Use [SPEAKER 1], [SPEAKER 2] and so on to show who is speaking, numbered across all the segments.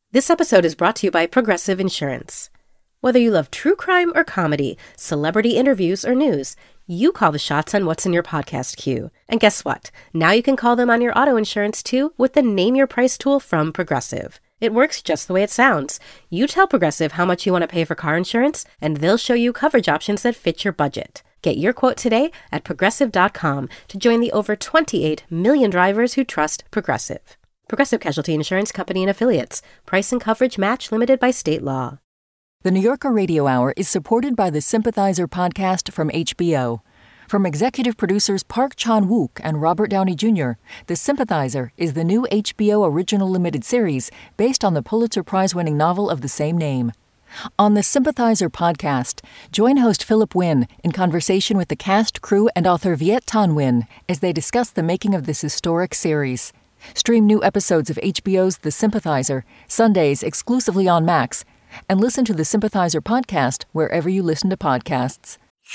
[SPEAKER 1] This episode is brought to you by Progressive Insurance. Whether you love true crime or comedy, celebrity interviews or news, you call the shots on what's in your podcast queue. And guess what? Now you can call them on your auto insurance too with the Name Your Price tool from Progressive. It works just the way it sounds. You tell Progressive how much you want to pay for car insurance, and they'll show you coverage options that fit your budget. Get your quote today at Progressive.com to join the over 28 million drivers who trust Progressive. Progressive Casualty Insurance Company and Affiliates. Price and coverage match limited by state law.
[SPEAKER 2] The New Yorker Radio Hour is supported by the Sympathizer podcast from HBO. From executive producers Park Chan-wook and Robert Downey Jr., The Sympathizer is the new HBO original limited series based on the Pulitzer Prize-winning novel of the same name. On the Sympathizer podcast, join host Philip Wynn in conversation with the cast, crew, and author Viet Thanh Nguyen as they discuss the making of this historic series. Stream new episodes of HBO's The Sympathizer, Sundays exclusively on Max, and listen to the Sympathizer podcast wherever you listen to podcasts.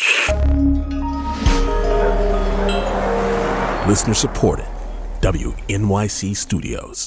[SPEAKER 3] Listener supported. WNYC Studios.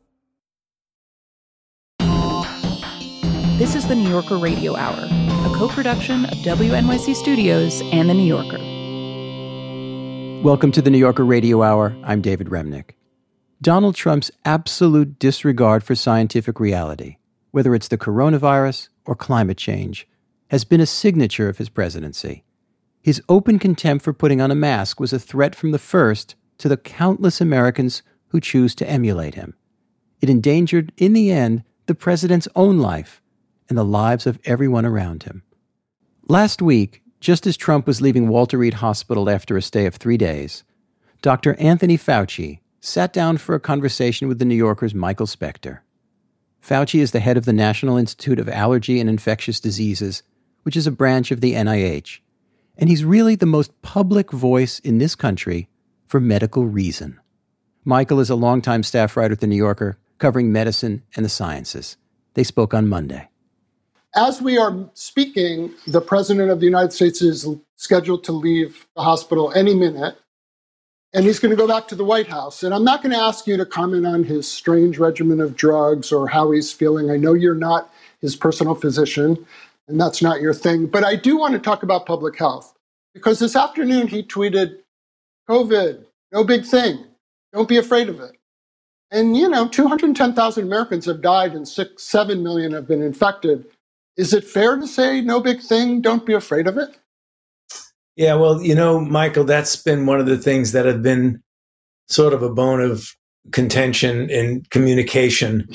[SPEAKER 4] This is the New Yorker Radio Hour, a co-production of WNYC Studios and the New Yorker.
[SPEAKER 5] Welcome to the New Yorker Radio Hour. I'm David Remnick. Donald Trump's absolute disregard for scientific reality, whether it's the coronavirus or climate change, has been a signature of his presidency. His open contempt for putting on a mask was a threat from the first to the countless Americans who choose to emulate him. It endangered, in the end, the president's own life and the lives of everyone around him. Last week, just as Trump was leaving Walter Reed Hospital after a stay of 3 days, Dr. Anthony Fauci sat down for a conversation with the New Yorker's Michael Specter. Fauci is the head of the National Institute of Allergy and Infectious Diseases, which is a branch of the NIH, and he's really the most public voice in this country for medical reason. Michael is a longtime staff writer at the New Yorker, covering medicine and the sciences. They spoke on Monday.
[SPEAKER 6] As we are speaking, the President of the United States is scheduled to leave the hospital any minute, and he's going to go back to the White House. And I'm not going to ask you to comment on his strange regimen of drugs or how he's feeling. I know you're not his personal physician, and that's not your thing. But I do want to talk about public health, because this afternoon he tweeted, COVID, no big thing. Don't be afraid of it. And, 210,000 Americans have died and 7 million have been infected. Is it fair to say no big thing? Don't be afraid of it?
[SPEAKER 7] Yeah, well, Michael, that's been one of the things that have been sort of a bone of contention in communication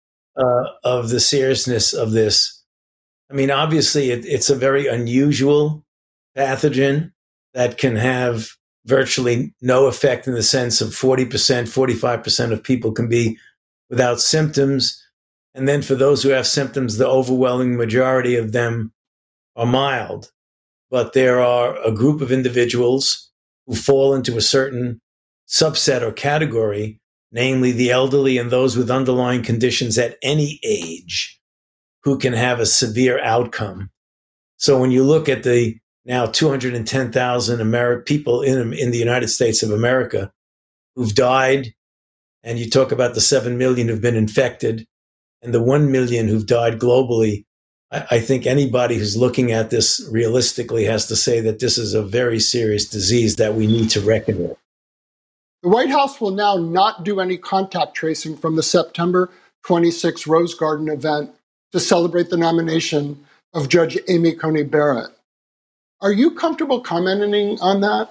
[SPEAKER 7] of the seriousness of this. I mean, obviously, it's a very unusual pathogen that can have virtually no effect in the sense of 40%, 45% of people can be without symptoms. And then for those who have symptoms, the overwhelming majority of them are mild. But there are a group of individuals who fall into a certain subset or category, namely the elderly and those with underlying conditions at any age, who can have a severe outcome. So when you look at the now 210,000 people in the United States of America who've died, and you talk about the 7 million who've been infected and the 1 million who've died globally, I think anybody who's looking at this realistically has to say that this is a very serious disease that we need to reckon with.
[SPEAKER 6] The White House will now not do any contact tracing from the September 26 Rose Garden event to celebrate the nomination of Judge Amy Coney Barrett. Are you comfortable commenting on that?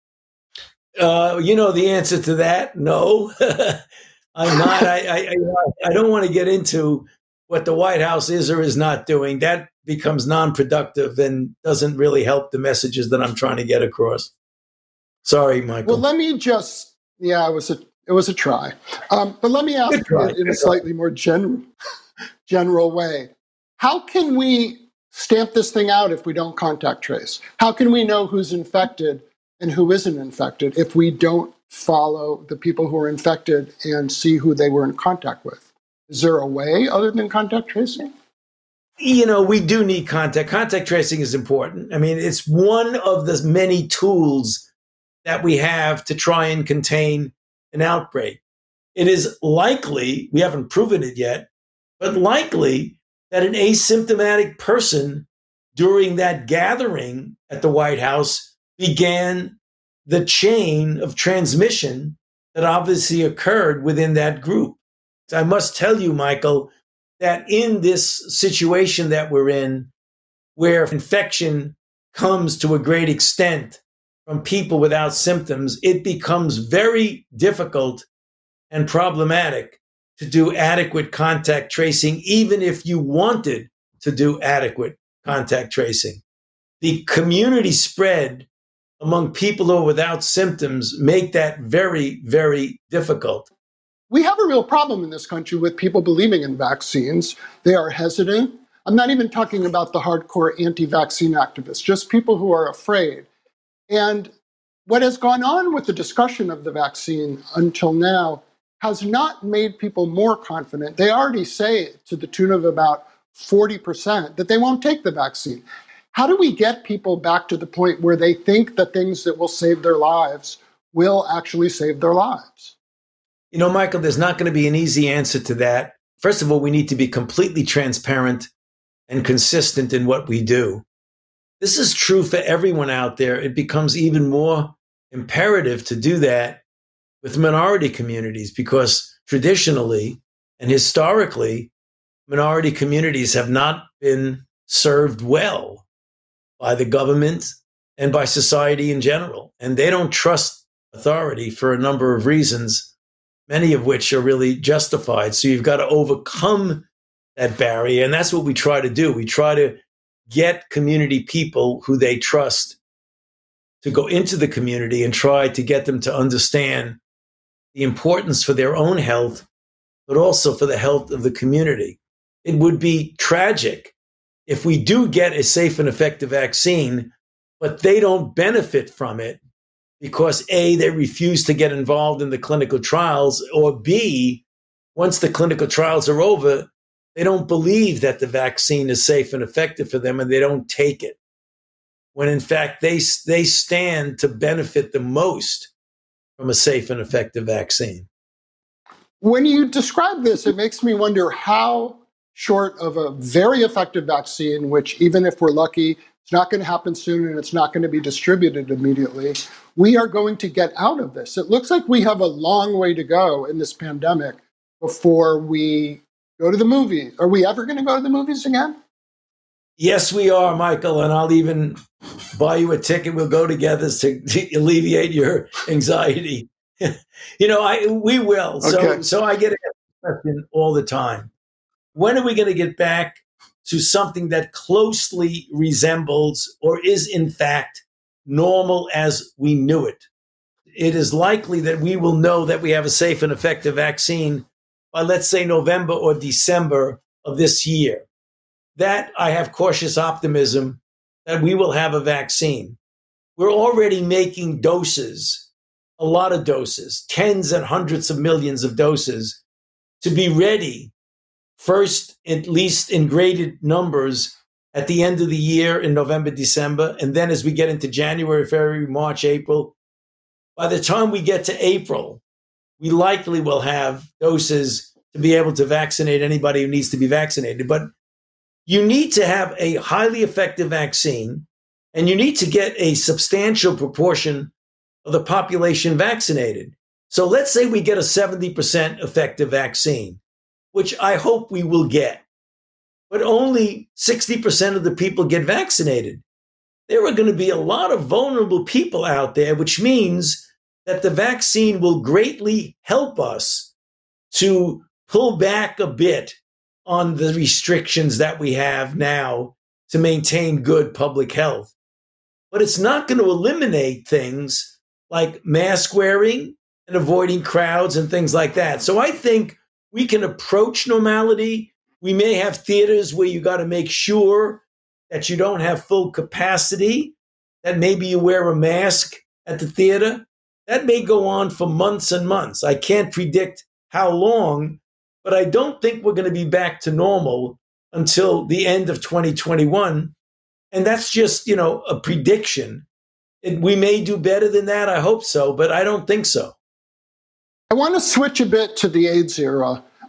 [SPEAKER 7] The answer to that, no. I'm not. I don't want to get into what the White House is or is not doing. That becomes non-productive and doesn't really help the messages that I'm trying to get across. Sorry, Michael.
[SPEAKER 6] Well, let me just, it was a try. But let me ask you in a slightly more general way. How can we stamp this thing out if we don't contact trace? How can we know who's infected and who isn't infected if we don't follow the people who are infected and see who they were in contact with? Is there a way other than contact tracing?
[SPEAKER 7] We do need contact. Contact tracing is important. I mean, it's one of the many tools that we have to try and contain an outbreak. It is likely, we haven't proven it yet, but likely that an asymptomatic person during that gathering at the White House began the chain of transmission that obviously occurred within that group. I must tell you, Michael, that in this situation that we're in, where infection comes to a great extent from people without symptoms, it becomes very difficult and problematic to do adequate contact tracing, even if you wanted to do adequate contact tracing. The community spread among people who are without symptoms make that very, very difficult.
[SPEAKER 6] We have a real problem in this country with people believing in vaccines. They are hesitant. I'm not even talking about the hardcore anti-vaccine activists, just people who are afraid. And what has gone on with the discussion of the vaccine until now has not made people more confident. They already say to the tune of about 40% that they won't take the vaccine. How do we get people back to the point where they think the things that will save their lives will actually save their lives?
[SPEAKER 7] You know, Michael, there's not going to be an easy answer to that. First of all, we need to be completely transparent and consistent in what we do. This is true for everyone out there. It becomes even more imperative to do that with minority communities, because traditionally and historically, minority communities have not been served well by the government and by society in general. And they don't trust authority for a number of reasons, many of which are really justified. So you've got to overcome that barrier. And that's what we try to do. We try to get community people who they trust to go into the community and try to get them to understand the importance for their own health, but also for the health of the community. It would be tragic if we do get a safe and effective vaccine, but they don't benefit from it because A, they refuse to get involved in the clinical trials, or B, once the clinical trials are over, they don't believe that the vaccine is safe and effective for them and they don't take it. When in fact, they stand to benefit the most from a safe and effective vaccine.
[SPEAKER 6] When you describe this, it makes me wonder how short of a very effective vaccine, which even if we're lucky, it's not going to happen soon and it's not going to be distributed immediately, we are going to get out of this. It looks like we have a long way to go in this pandemic before we go to the movies. Are we ever going to go to the movies again?
[SPEAKER 7] Yes, we are, Michael, and I'll even buy you a ticket. We'll go together to alleviate your anxiety. We will.
[SPEAKER 6] Okay.
[SPEAKER 7] So I get asked the question all the time. When are we going to get back to something that closely resembles or is in fact normal as we knew it? It is likely that we will know that we have a safe and effective vaccine by, let's say, November or December of this year. That I have cautious optimism that we will have a vaccine. We're already making doses, a lot of doses, tens and hundreds of millions of doses, to be ready first, at least in graded numbers, at the end of the year in November, December. And then as we get into January, February, March, April, by the time we get to April, we likely will have doses to be able to vaccinate anybody who needs to be vaccinated. But you need to have a highly effective vaccine, and you need to get a substantial proportion of the population vaccinated. So let's say we get a 70% effective vaccine, which I hope we will get, but only 60% of the people get vaccinated. There are going to be a lot of vulnerable people out there, which means that the vaccine will greatly help us to pull back a bit on the restrictions that we have now to maintain good public health. But it's not going to eliminate things like mask wearing and avoiding crowds and things like that. So I think we can approach normality. We may have theaters where you got to make sure that you don't have full capacity, that maybe you wear a mask at the theater. That may go on for months and months. I can't predict how long, but I don't think we're going to be back to normal until the end of 2021. And that's just, a prediction. We may do better than that. I hope so, but I don't think so.
[SPEAKER 6] I want to switch a bit to the AIDS era.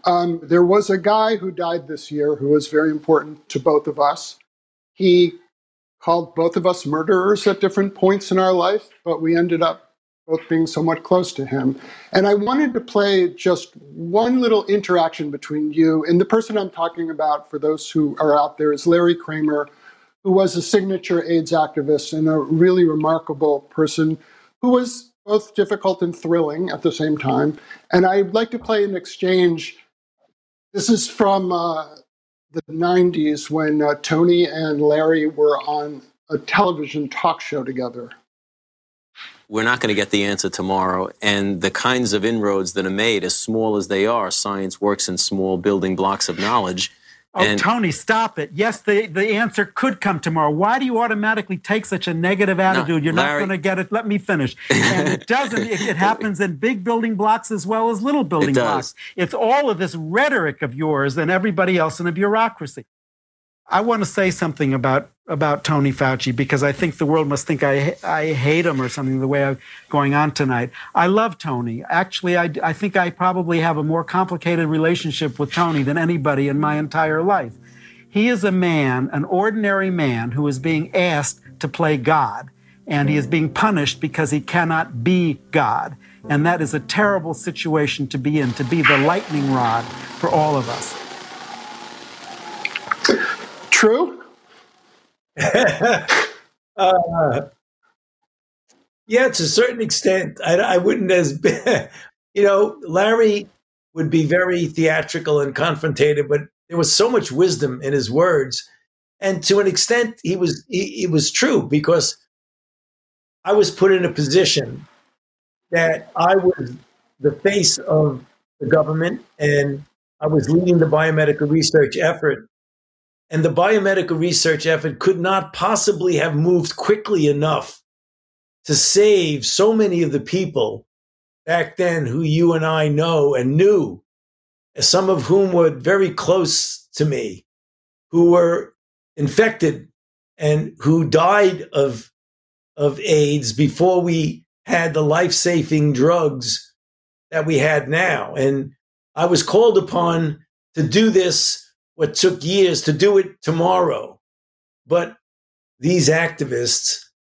[SPEAKER 6] There was a guy who died this year who was very important to both of us. He called both of us murderers at different points in our life, but we ended up both being somewhat close to him. And I wanted to play just one little interaction between you and the person I'm talking about, for those who are out there, is Larry Kramer, who was a signature AIDS activist and a really remarkable person who was both difficult and thrilling at the same time. And I'd like to play an exchange. This is from the 90s when Tony and Larry were on a television talk show together.
[SPEAKER 8] We're not going to get the answer tomorrow. And the kinds of inroads that are made, as small as they are, science works in small building blocks of knowledge.
[SPEAKER 9] Oh, Tony, stop it. Yes, the answer could come tomorrow. Why do you automatically take such a negative attitude? You're not going to get it. Let me finish. And it doesn't. It happens in big building blocks as well as little building blocks. It's all of this rhetoric of yours and everybody else in a bureaucracy. I want to say something about Tony Fauci, because I think the world must think I hate him or something, the way I'm going on tonight. I love Tony. Actually, I think I probably have a more complicated relationship with Tony than anybody in my entire life. He is a man, an ordinary man, who is being asked to play God, and he is being punished because he cannot be God. And that is a terrible situation to be in, to be the lightning rod for all of us.
[SPEAKER 6] True?
[SPEAKER 7] Yeah, to a certain extent. I wouldn't Larry would be very theatrical and confrontative, but there was so much wisdom in his words. And to an extent, he was true, because I was put in a position that I was the face of the government, and I was leading the biomedical research effort. And the biomedical research effort could not possibly have moved quickly enough to save so many of the people back then who you and I know and knew, some of whom were very close to me, who were infected and who died of AIDS before we had the life-saving drugs that we had now. And I was called upon to do this, what took years, to do it tomorrow. But these activists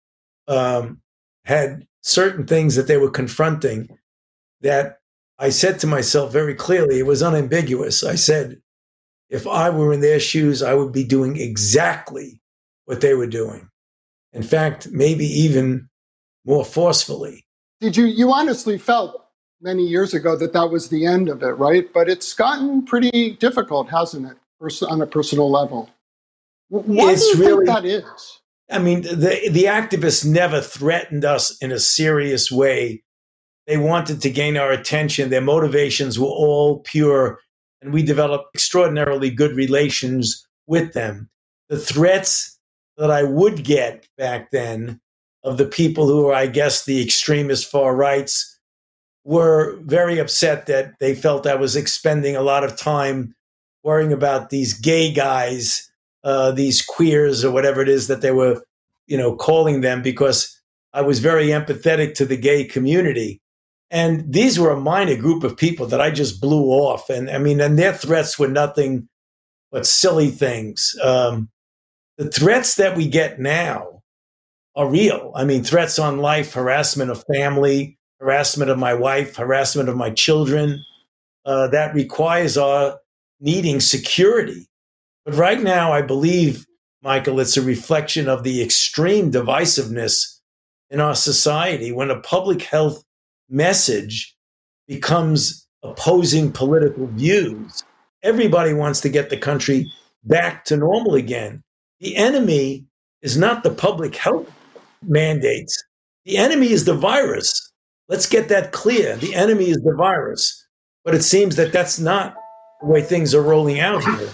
[SPEAKER 7] had certain things that they were confronting that I said to myself very clearly, it was unambiguous. I said, if I were in their shoes, I would be doing exactly what they were doing. In fact, maybe even more forcefully.
[SPEAKER 6] You honestly felt many years ago that was the end of it, right? But it's gotten pretty difficult, hasn't it? On a personal level. Why do you think that is?
[SPEAKER 7] I mean, the activists never threatened us in a serious way. They wanted to gain our attention. Their motivations were all pure, and we developed extraordinarily good relations with them. The threats that I would get back then of the people who are, I guess, the extremist far rights, were very upset that they felt I was expending a lot of time worrying about these gay guys, these queers or whatever it is that they were, calling them, because I was very empathetic to the gay community. And these were a minor group of people that I just blew off. And their threats were nothing but silly things. The threats that we get now are real. I mean, threats on life, harassment of family, harassment of my wife, harassment of my children, that requires our needing security. But right now, I believe, Michael, it's a reflection of the extreme divisiveness in our society when a public health message becomes opposing political views. Everybody wants to get the country back to normal again. The enemy is not the public health mandates. The enemy is the virus. Let's get that clear. The enemy is the virus. But it seems that that's not the way things are rolling out here.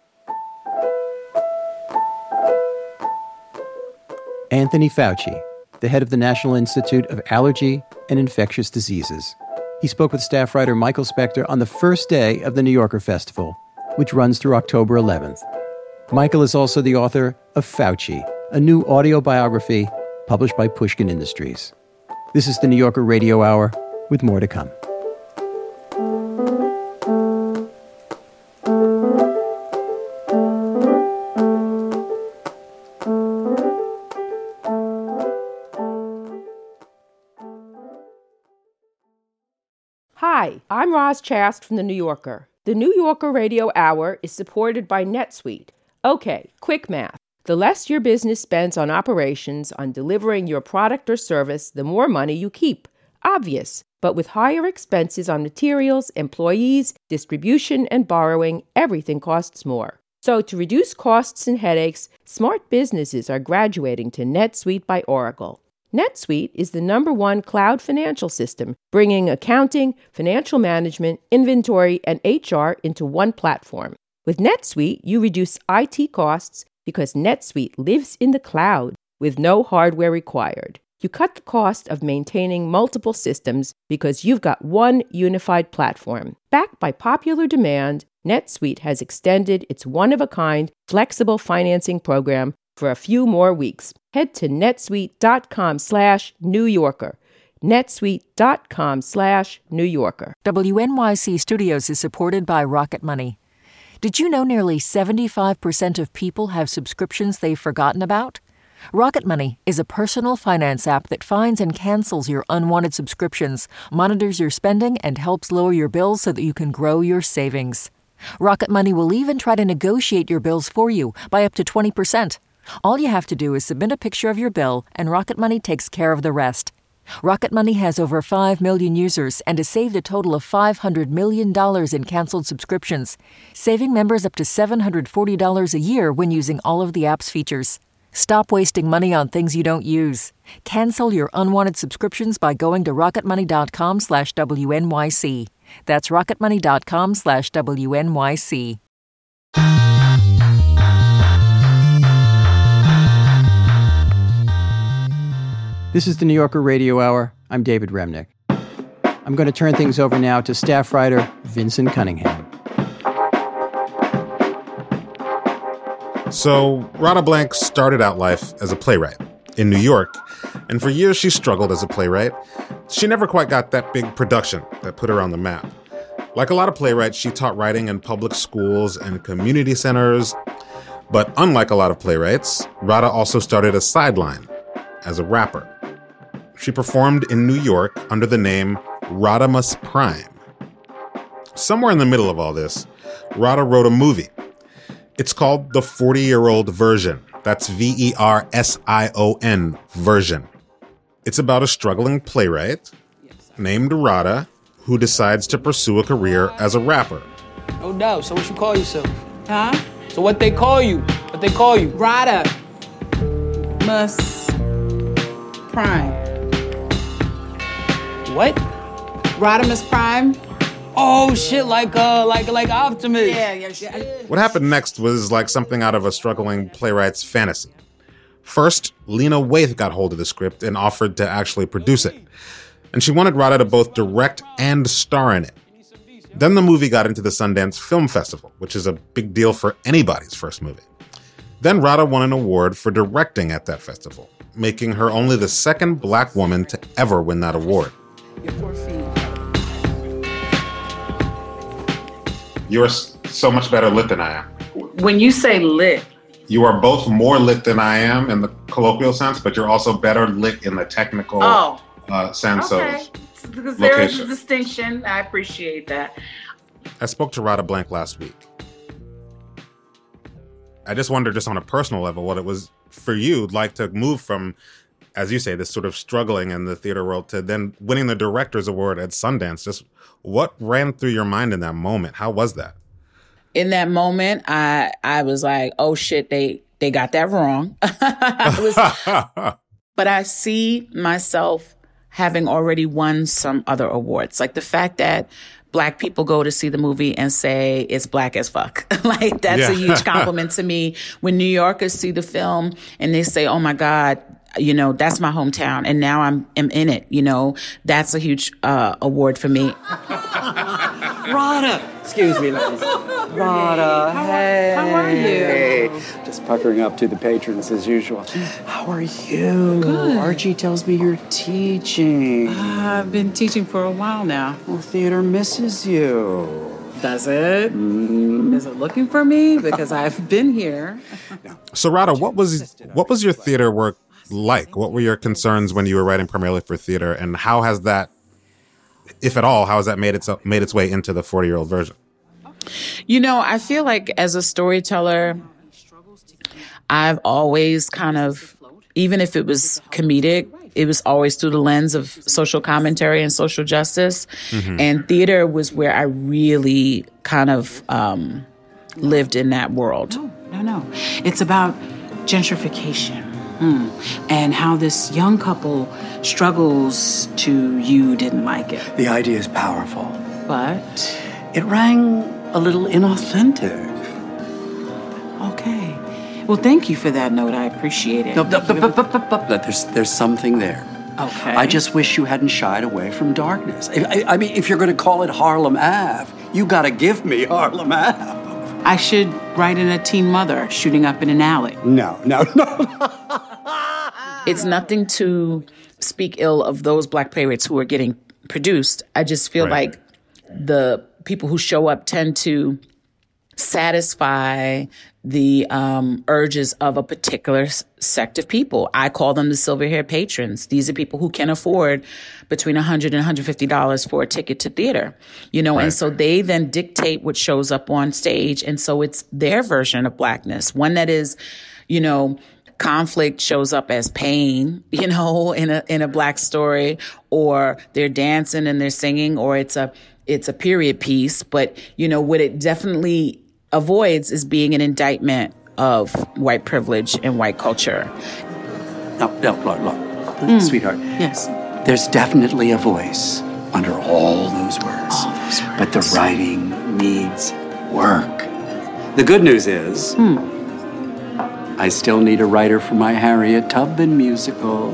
[SPEAKER 5] Anthony Fauci, the head of the National Institute of Allergy and Infectious Diseases. He spoke with staff writer Michael Spector on the first day of the New Yorker Festival, which runs through October 11th. Michael is also the author of Fauci, a new audio biography published by Pushkin Industries. This is the New Yorker Radio Hour, with more to come.
[SPEAKER 10] I'm Roz Chast from The New Yorker. The New Yorker Radio Hour is supported by NetSuite. Okay, quick math. The less your business spends on operations, on delivering your product or service, the more money you keep. Obvious. But with higher expenses on materials, employees, distribution, and borrowing, everything costs more. So to reduce costs and headaches, smart businesses are graduating to NetSuite by Oracle. NetSuite is the #1 cloud financial system, bringing accounting, financial management, inventory, and HR into one platform. With NetSuite, you reduce IT costs because NetSuite lives in the cloud with no hardware required. You cut the cost of maintaining multiple systems because you've got one unified platform. Backed by popular demand, NetSuite has extended its one-of-a-kind flexible financing program for a few more weeks. Head to netsuite.com/New Yorker. netsuite.com/New Yorker.
[SPEAKER 2] WNYC Studios is supported by Rocket Money. Did you know nearly 75% of people have subscriptions they've forgotten about? Rocket Money is a personal finance app that finds and cancels your unwanted subscriptions, monitors your spending, and helps lower your bills so that you can grow your savings. Rocket Money will even try to negotiate your bills for you by up to 20%. All you have to do is submit a picture of your bill, and Rocket Money takes care of the rest. Rocket Money has over 5 million users and has saved a total of $500 million in canceled subscriptions, saving members up to $740 a year when using all of the app's features. Stop wasting money on things you don't use. Cancel your unwanted subscriptions by going to rocketmoney.com/WNYC. That's rocketmoney.com/WNYC.
[SPEAKER 5] This is the New Yorker Radio Hour. I'm David Remnick. I'm going to turn things over now to staff writer Vincent Cunningham.
[SPEAKER 11] So, Radha Blank started out life as a playwright in New York, and for years she struggled as a playwright. She never quite got that big production that put her on the map. Like a lot of playwrights, she taught writing in public schools and community centers. But unlike a lot of playwrights, Radha also started a sideline as a rapper. She performed in New York under the name Rodimus Prime. Somewhere in the middle of all this, Radha wrote a movie. It's called The 40-Year-Old Version. That's VERSION version. It's about a struggling playwright named Radha who decides to pursue a career as a rapper.
[SPEAKER 12] No doubt. So what you call yourself? Huh? So what they call you? What they call you? Rodimus Prime. What? Rodimus Prime. Oh shit! Like Optimus. Yeah.
[SPEAKER 11] What happened next was like something out of a struggling playwright's fantasy. First, Lena Waithe got hold of the script and offered to actually produce it. And she wanted Radha to both direct and star in it. Then the movie got into the Sundance Film Festival, which is a big deal for anybody's first movie. Then Radha won an award for directing at that festival, making her only the second black woman to ever win that award. You're so much better lit than I am.
[SPEAKER 13] When you say lit,
[SPEAKER 11] you are both more lit than I am in the colloquial sense, but you're also better lit in the technical sense of
[SPEAKER 13] because there is a distinction. I appreciate that.
[SPEAKER 11] I spoke to Radha Blank last week. I just wondered, just on a personal level, what it was for you like to move from, as you say, this sort of struggling in the theater world to then winning the Director's Award at Sundance. Just what ran through your mind in that moment? How was that?
[SPEAKER 13] In that moment, I was like, oh shit, they got that wrong. But I see myself having already won some other awards. Like the fact that Black people go to see the movie and say it's black as fuck. Like that's a huge compliment to me. When New Yorkers see the film and they say, oh my God, you know, that's my hometown and now I'm in it, you know, that's a huge award for me.
[SPEAKER 14] Radha! Excuse me, ladies. Radha, hey.
[SPEAKER 13] How are you?
[SPEAKER 14] Hey. Just puckering up to the patrons as usual. How are you?
[SPEAKER 13] Good.
[SPEAKER 14] Archie tells me you're teaching.
[SPEAKER 13] I've been teaching for a while now.
[SPEAKER 14] Well, theater misses you.
[SPEAKER 13] Does it? Mm-hmm. Is it looking for me? Because I've been here.
[SPEAKER 11] So, Radha, what was your theater work like? What were your concerns when you were writing primarily for theater, and how has that if at all, how has that made its way into the 40-year-old version?
[SPEAKER 13] You know, I feel like as a storyteller, I've always kind of, even if it was comedic, it was always through the lens of social commentary and social justice. Mm-hmm. And theater was where I really kind of lived in that world.
[SPEAKER 15] No. It's about gentrification and how this young couple struggles to you didn't like it.
[SPEAKER 14] The idea is powerful.
[SPEAKER 15] But?
[SPEAKER 14] It rang a little inauthentic.
[SPEAKER 15] Okay. Well, thank you for that note. I appreciate it.
[SPEAKER 14] There's something there.
[SPEAKER 15] Okay.
[SPEAKER 14] I just wish you hadn't shied away from darkness. I mean, if you're going to call it Harlem Ave, you got to give me Harlem Ave.
[SPEAKER 15] I should write in a teen mother shooting up in an alley.
[SPEAKER 14] No.
[SPEAKER 13] It's nothing to speak ill of those Black playwrights who are getting produced. I just feel like the people who show up tend to satisfy the urges of a particular sect of people. I call them the silver-haired patrons. These are people who can afford between $100 and $150 for a ticket to theater, you know, and so they then dictate what shows up on stage. And so it's their version of Blackness, one that is, you know, conflict shows up as pain, you know, in a Black story, or they're dancing and they're singing, or it's a period piece. But, you know, what it definitely avoids is being an indictment of white privilege and white culture.
[SPEAKER 14] No, look, sweetheart.
[SPEAKER 15] Yes.
[SPEAKER 14] There's definitely a voice under all those words. But the writing needs work. The good news is, I still need a writer for my Harriet Tubman musical.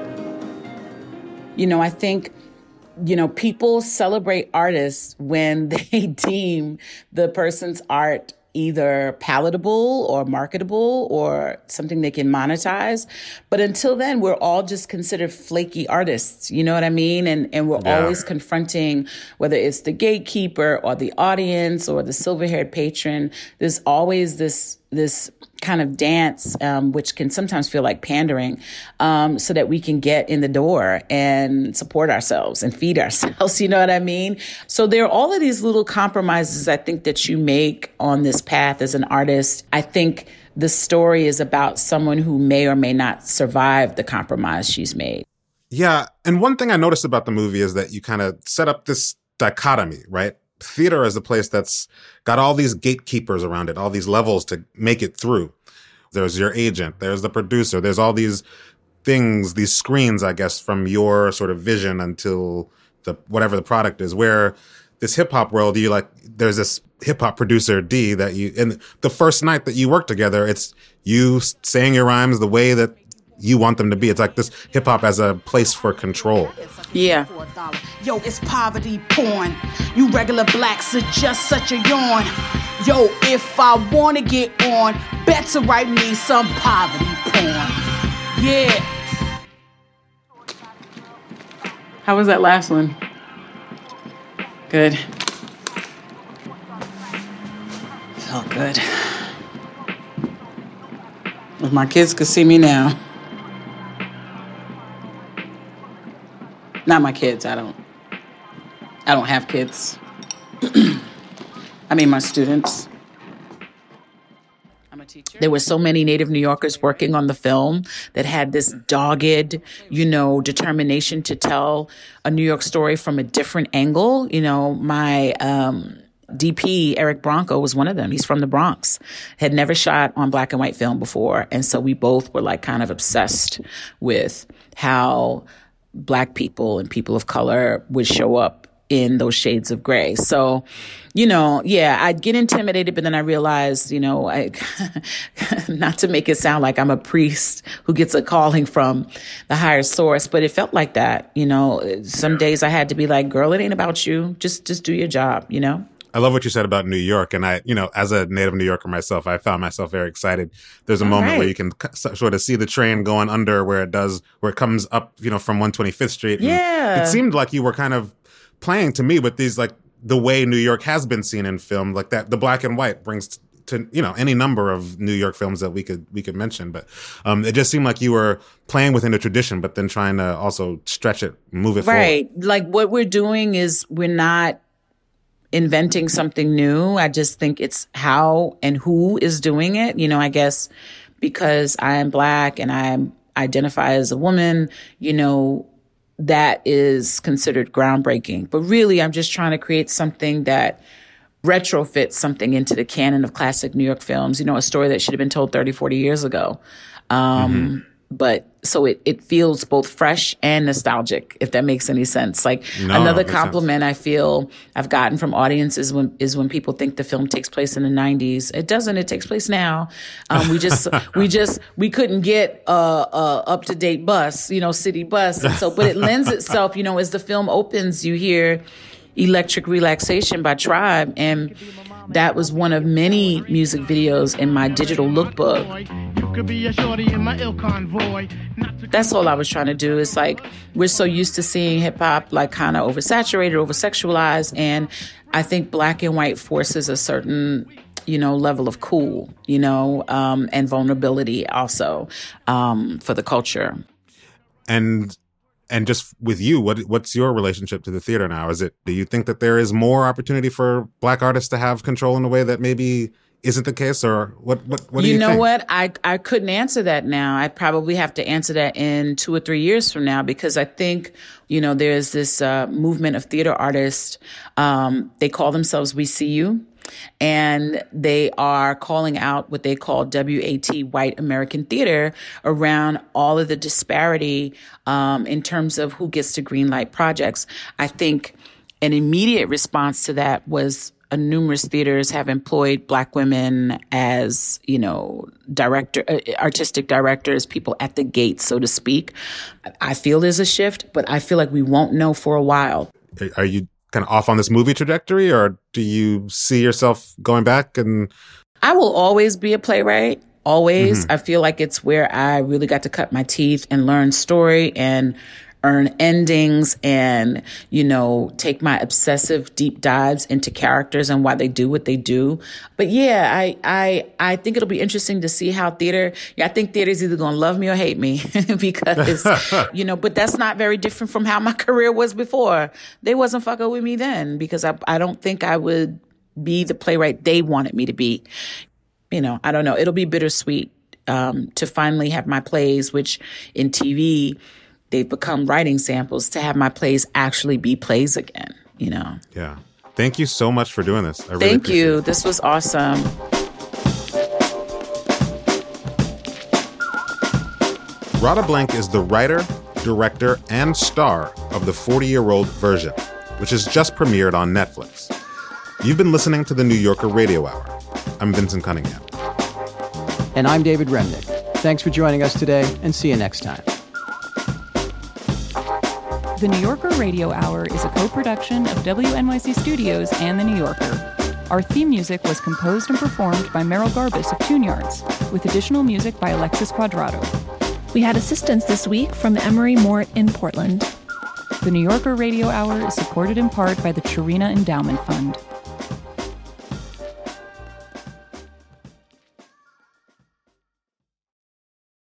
[SPEAKER 13] You know, I think, you know, people celebrate artists when they deem the person's art either palatable or marketable or something they can monetize. But until then, we're all just considered flaky artists. You know what I mean? And we're always confronting, whether it's the gatekeeper or the audience or the silver-haired patron, there's always this kind of dance, which can sometimes feel like pandering, so that we can get in the door and support ourselves and feed ourselves. You know what I mean? So there are all of these little compromises, I think, that you make on this path as an artist. I think the story is about someone who may or may not survive the compromise she's made.
[SPEAKER 11] Yeah. And one thing I noticed about the movie is that you kind of set up this dichotomy, right? Theater is a place that's got all these gatekeepers around it, all these levels to make it through. There's your agent, there's the producer, there's all these things, these screens, I guess, from your sort of vision until whatever the product is. Where this hip hop world, there's this hip hop producer D that and the first night that you work together, it's you saying your rhymes the way that you want them to be. It's like this hip hop as a place for control.
[SPEAKER 13] Yeah.
[SPEAKER 16] Yo, it's poverty porn. You regular blacks are just such a yawn. Yo, if I wanna get on, better write me some poverty porn. Yeah.
[SPEAKER 15] How was that last one? Good. Felt good. If my kids could see me now. Not my kids. I don't have kids. I mean, my students. I'm a teacher.
[SPEAKER 13] There were so many Native New Yorkers working on the film that had this dogged, you know, determination to tell a New York story from a different angle. You know, my DP, Eric Bronco, was one of them. He's from the Bronx, had never shot on black and white film before. And so we both were like kind of obsessed with how Black people and people of color would show up in those shades of gray. So, you know, yeah, I'd get intimidated, but then I realized, you know, not to make it sound like I'm a priest who gets a calling from the higher source, but it felt like that. You know, some days I had to be like, girl, it ain't about you. Just do your job, you know?
[SPEAKER 11] I love what you said about New York. And I, you know, as a native New Yorker myself, I found myself very excited. There's a moment where you can sort of see the train going under where it comes up, you know, from 125th Street.
[SPEAKER 13] Yeah.
[SPEAKER 11] It seemed like you were kind of playing to me with these, like, the way New York has been seen in film, like that, the black and white brings to, you know, any number of New York films that we could mention. But it just seemed like you were playing within a tradition, but then trying to also stretch it, move it forward.
[SPEAKER 13] Right. Like what we're doing is we're not inventing something new. I just think it's how and who is doing it. You know, I guess because I am Black and I identify as a woman, you know, that is considered groundbreaking. But really, I'm just trying to create something that retrofits something into the canon of classic New York films, you know, a story that should have been told 30, 40 years ago. But so it feels both fresh and nostalgic, if that makes any sense. Like another compliment I feel I've gotten from audiences is when people think the film takes place in the 90s. It doesn't. It takes place now. We couldn't get a up-to-date bus, you know, city bus. And so, but it lends itself, you know, as the film opens, you hear Electric Relaxation by Tribe, and that was one of many music videos in my digital lookbook. That's all I was trying to do. Is like, we're so used to seeing hip hop like kind of oversaturated, oversexualized, and I think Black and white forces a certain, you know, level of cool, you know, and vulnerability also for the culture.
[SPEAKER 11] And just with you, what's your relationship to the theater now? Do you think that there is more opportunity for Black artists to have control in a way that maybe isn't the case, or what do you think?
[SPEAKER 13] You know what? I couldn't answer that now. I probably have to answer that in 2 or 3 years from now, because I think, you know, there's this movement of theater artists. They call themselves We See You. And they are calling out what they call WAT, white American theater, around all of the disparity in terms of who gets to greenlight projects. I think an immediate response to that was numerous theaters have employed Black women as, you know, artistic directors, people at the gate, so to speak. I feel there's a shift, but I feel like we won't know for a while.
[SPEAKER 11] Are you kind of off on this movie trajectory, or do you see yourself going back? And
[SPEAKER 13] I will always be a playwright. Always. I feel like it's where I really got to cut my teeth and learn story and earn endings and, you know, take my obsessive deep dives into characters and why they do what they do. But yeah, I think it'll be interesting to see how theater, I think theater's either going to love me or hate me because, you know, but that's not very different from how my career was before. They wasn't fucking with me then because I don't think I would be the playwright they wanted me to be. You know, I don't know. It'll be bittersweet to finally have my plays, which in TV, they've become writing samples, to have my plays actually be plays again, you know?
[SPEAKER 11] Yeah. Thank you so much for doing this.
[SPEAKER 13] Thank you. This was awesome.
[SPEAKER 11] Radha Blank is the writer, director, and star of The 40-Year-Old Version, which has just premiered on Netflix. You've been listening to the New Yorker Radio Hour. I'm Vincent Cunningham.
[SPEAKER 5] And I'm David Remnick. Thanks for joining us today, and see you next time.
[SPEAKER 4] The New Yorker Radio Hour is a co-production of WNYC Studios and The New Yorker. Our theme music was composed and performed by Merrill Garbus of Tune Yards, with additional music by Alexis Quadrado.
[SPEAKER 17] We had assistance this week from Emery Mort in Portland.
[SPEAKER 4] The New Yorker Radio Hour is supported in part by the Chirina Endowment Fund.